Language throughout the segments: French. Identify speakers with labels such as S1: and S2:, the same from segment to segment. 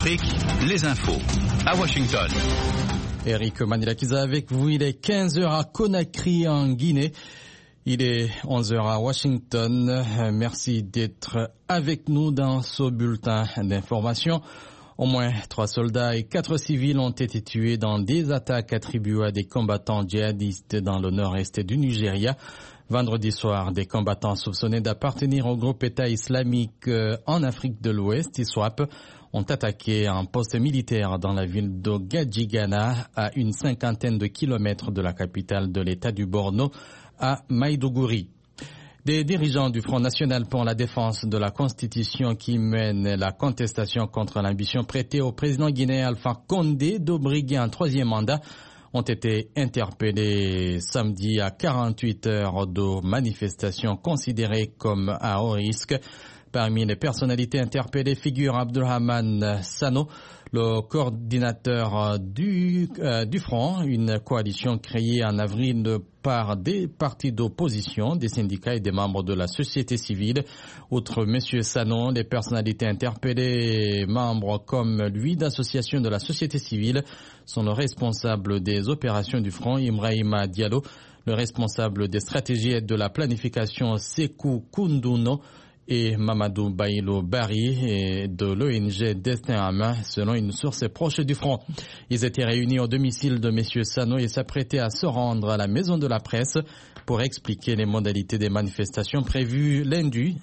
S1: Les infos à Washington.
S2: Eric Manilakiza avec vous. Il est 15h à Conakry en Guinée. Il est 11h à Washington. Merci d'être avec nous dans ce bulletin d'information. Au moins 3 soldats et 4 civils ont été tués dans des attaques attribuées à des combattants djihadistes dans le nord-est du Nigeria. Vendredi soir, des combattants soupçonnés d'appartenir au groupe État islamique en Afrique de l'Ouest, ISWAP, ont attaqué un poste militaire dans la ville de Gadjigana, à une 50aine de kilomètres de la capitale de l'État du Borno, à Maïdougouri. Des dirigeants du Front National pour la défense de la Constitution qui mènent la contestation contre l'ambition prêtée au président guinéen Alpha Condé de briguer un 3e mandat ont été interpellés samedi à 48 heures de manifestation considérée comme à haut risque. Parmi les personnalités interpellées figure Abdurrahman Sano, le coordinateur du Front, une coalition créée en avril par des partis d'opposition, des syndicats et des membres de la société civile. Outre M. Sano, les personnalités interpellées, membres comme lui d'associations de la société civile, sont le responsable des opérations du Front, Ibrahima Diallo, le responsable des stratégies et de la planification, Sekou Koundouno, et Mamadou Baïlo Bari de l'ONG Destin à main, selon une source proche du Front. Ils étaient réunis au domicile de M. Sano et s'apprêtaient à se rendre à la Maison de la Presse pour expliquer les modalités des manifestations prévues lundi,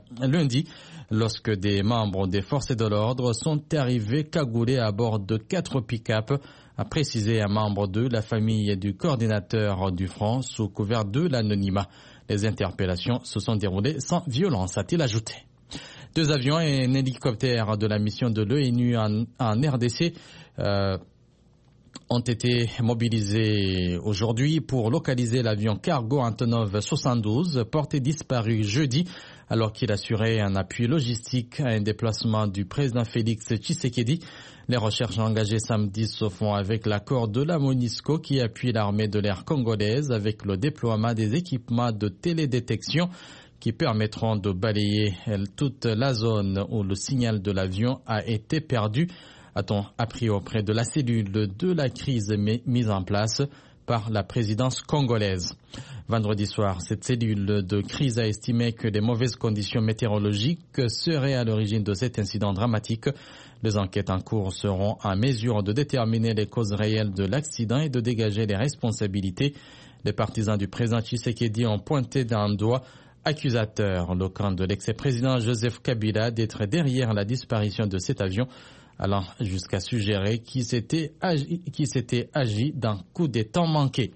S2: lorsque des membres des forces de l'ordre sont arrivés cagoulés à bord de 4 pick-up, a précisé un membre de la famille du coordinateur du Front sous couvert de l'anonymat. Les interpellations se sont déroulées sans violence, a-t-il ajouté. 2 avions et un hélicoptère de la mission de l'ONU en RDC ont été mobilisés aujourd'hui pour localiser l'avion cargo Antonov 72 porté disparu jeudi alors qu'il assurait un appui logistique à un déplacement du président Félix Tshisekedi. Les recherches engagées samedi se font avec l'accord de la MONUSCO qui appuie l'armée de l'air congolaise avec le déploiement des équipements de télédétection qui permettront de balayer toute la zone où le signal de l'avion a été perdu, a-t-on appris auprès de la cellule de la crise mise en place par la présidence congolaise. Vendredi soir, cette cellule de crise a estimé que les mauvaises conditions météorologiques seraient à l'origine de cet incident dramatique. Les enquêtes en cours seront en mesure de déterminer les causes réelles de l'accident et de dégager les responsabilités. Les partisans du président Tshisekedi ont pointé d'un doigt accusateur le camp de l'ex-président Joseph Kabila d'être derrière la disparition de cet avion, allant jusqu'à suggérer qu'il s'était agi d'un coup d'état manqué.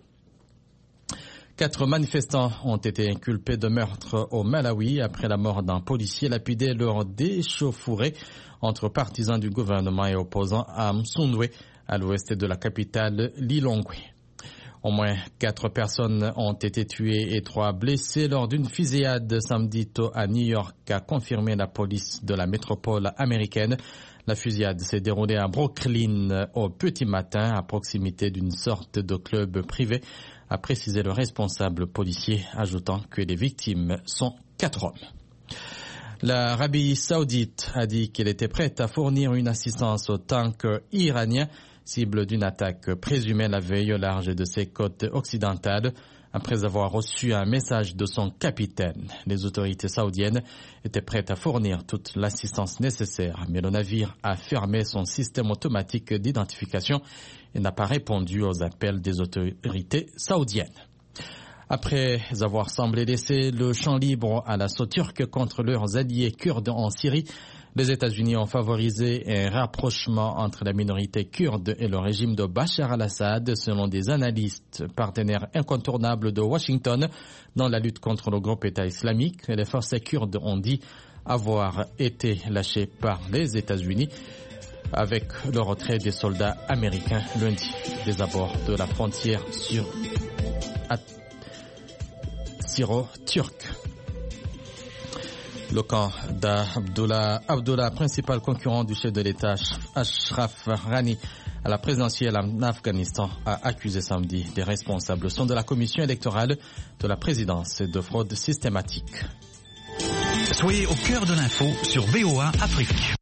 S2: 4 manifestants ont été inculpés de meurtre au Malawi après la mort d'un policier lapidé lors d'échauffourées entre partisans du gouvernement et opposants à Msundwe, à l'ouest de la capitale Lilongwe. Au moins 4 personnes ont été tuées et 3 blessées lors d'une fusillade samedi à New York, a confirmé la police de la métropole américaine. La fusillade s'est déroulée à Brooklyn au petit matin, à proximité d'une sorte de club privé, a précisé le responsable policier, ajoutant que les victimes sont 4 hommes. L'Arabie Saoudite a dit qu'elle était prête à fournir une assistance aux tanks iraniens, cible d'une attaque présumée la veille au large de ses côtes occidentales, après avoir reçu un message de son capitaine. Les autorités saoudiennes étaient prêtes à fournir toute l'assistance nécessaire, mais le navire a fermé son système automatique d'identification et n'a pas répondu aux appels des autorités saoudiennes. Après avoir semblé laisser le champ libre à l'assaut turc contre leurs alliés kurdes en Syrie, les États-Unis ont favorisé un rapprochement entre la minorité kurde et le régime de Bachar al-Assad, selon des analystes partenaires incontournables de Washington dans la lutte contre le groupe État islamique. Les forces kurdes ont dit avoir été lâchées par les États-Unis avec le retrait des soldats américains lundi des abords de la frontière syro-turque. Le camp d'Abdullah, principal concurrent du chef de l'État Ashraf Ghani à la présidentielle en Afghanistan, a accusé samedi des responsables de la commission électorale de la présidence de fraude systématique.
S1: Soyez au cœur de l'info sur VOA Afrique.